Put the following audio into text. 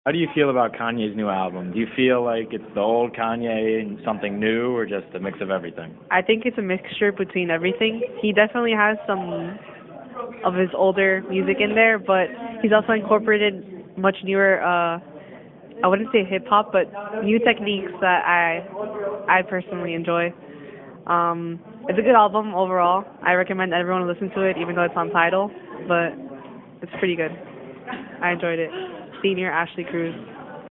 How do you feel about Kanye's new album? Do you feel like it's the old Kanye and something new, or just a mix of everything? I think it's a mixture between everything. He definitely has some of his older music in there, but he's also incorporated much newer I wouldn't say hip hop, but new techniques that I personally enjoy. It's a good album overall. I recommend everyone listen to it, even though it's on Tidal, but it's pretty good. I enjoyed it. Senior Ashley Cruz.